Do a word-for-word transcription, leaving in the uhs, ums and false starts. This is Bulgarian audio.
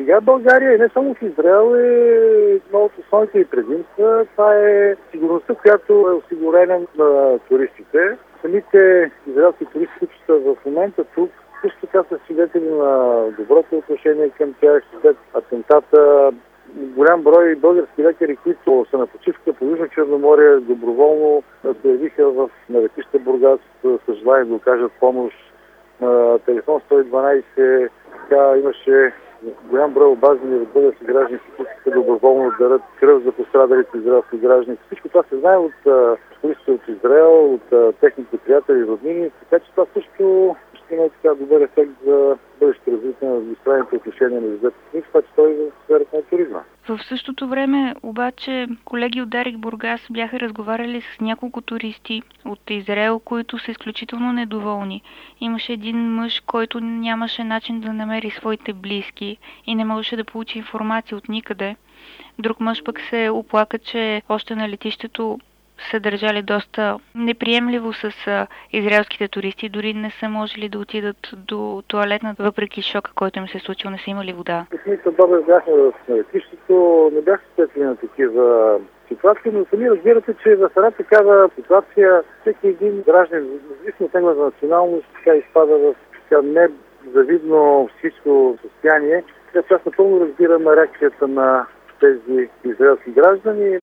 Сега България и не само в Израел е едно от основните и предимства. Това е сигурността, която е осигурена на туристите. Самите израелски туристи, които са в момента тук, също така са свидетели на доброто отношение към тях. След атентата голям брой български лекари, които са на почивка по Южно Черноморие, доброволно се явиха в летище Бургас с желание да окажат помощ. На телефон сто и дванайсет така имаше голям брой обаждани от български граждани, които са доброволно да дарят кръв за пострадалите израелски граждани. Всичко това се знае от туристите от Израел, от техните приятели и роднини, така че това също ще има така добър ефект за бъдещето развитие на двустранните отношения между двете страни, това че той е в сферата на туризма. В същото време, обаче, колеги от Дарик Бургас бяха разговаряли с няколко туристи от Израел, които са изключително недоволни. Имаше един мъж, който нямаше начин да намери своите близки и не можеше да получи информация от никъде. Друг мъж пък се оплака, че още на летището се държали доста неприемливо с израелските туристи, дори не са можели да отидат до туалетна, въпреки шока, който им се е случил, не са имали вода. Ние добре бяхме в летището, не бяха свидетели на такива ситуации, но сами разбирате, че в една такава ситуация всеки един граждан, независимо от неговата националност, така изпада в така незавидно всичко състояние. Така че аз напълно разбирам реакцията на тези израелски граждани.